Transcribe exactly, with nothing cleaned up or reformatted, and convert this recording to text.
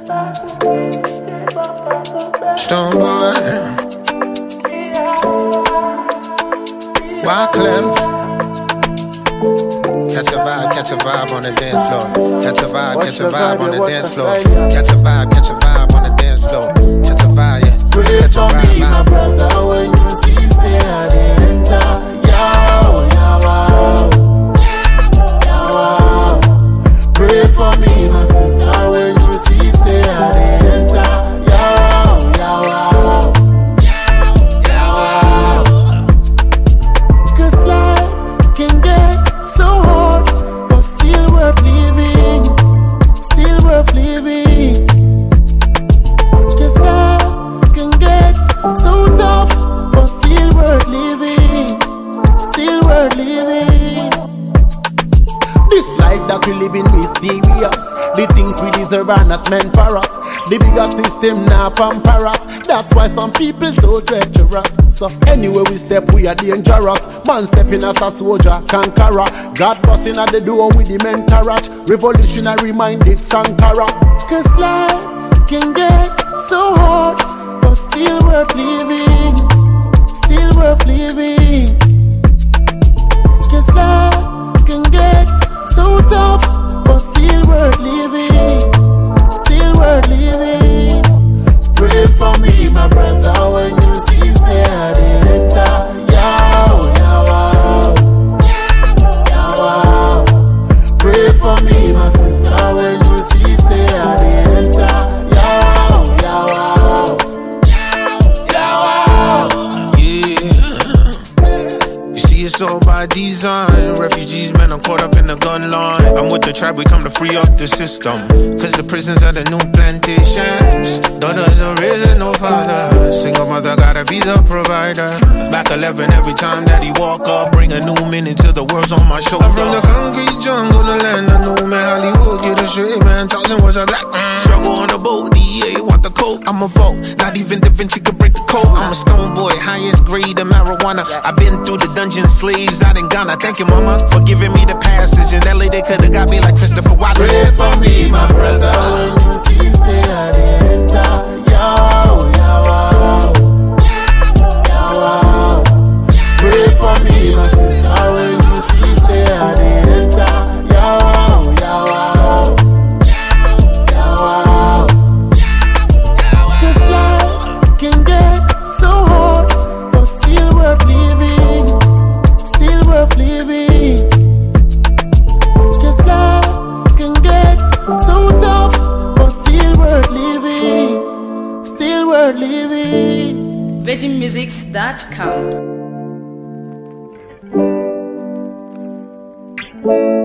Stone boy, Wyclef. Catch a vibe, catch a vibe on the dance floor. Catch a vibe, catch a vibe on the dance floor. Catch a vibe, catch a vibe on the dance floor. Catch a vibe, yeah. Pray Catch a for vibe, me, my vibe. brother, when you see, say I dey enter. Yow, yow, wow. Yow, wow. Pray for me, my sister, when you see, say I dey enter. Yow, yow, wow. Yow, wow. Cause life can get so hard, but still worth living. Still worth living. Cause life can get so tough, but still worth living. Still worth living. This life that we live in mysterious. The things we deserve are not meant for us. The bigger system now pamper us. That's why some people so treacherous. So anywhere we step we are dangerous. Man stepping as a soldier, conqueror. God busting at the door with the mentorage. Revolutionary minded Sankara. Cause life can get so hard, but still worth living. Still worth living. Cause life can get so tough, but still worth living. Still worth living. Pray for me, my brother, when you see, say I dey enter. Yow, yow, wow. Yow, wow. Pray for me, my sister, when you see, say I dey enter. Yow, yow, wow. Yow, wow. Yeah. You see, it's all by design. Refugees, man, I'm caught up in the gun line. I'm with the tribe, we come to free up the system. Cause the prisons are the new plantations. Daughters are raising no fathers. Single mother gotta be the provider. Back eleven every time that he walk up. Bring a new meaning to the words on my shoulder. I'm from the concrete jungle, the land of new man. Hollywood, get a straight man. Thousand was a black man. Struggle on the boat, D E A want the coat. I'm a vote, not even Da Vinci could break the code. I'm a stone boy, highest grade of marijuana. I've been through the dungeon slaves out in Ghana. Thank you, mama, for giving me the passage. In L A they could've got me like Christopher Wallace. Pray for me, my brother, when you see, say I dey enter. Yow, yow, wow. Yow, wow. Pray for me, my sister, when you see, say I dey enter. Yow, yow, wow. Yow, wow. Cause life can get so hard, but still worth living. Still worth living. Cause life can get so tough, but still worth living. Still worth living. Virgin Musics dot com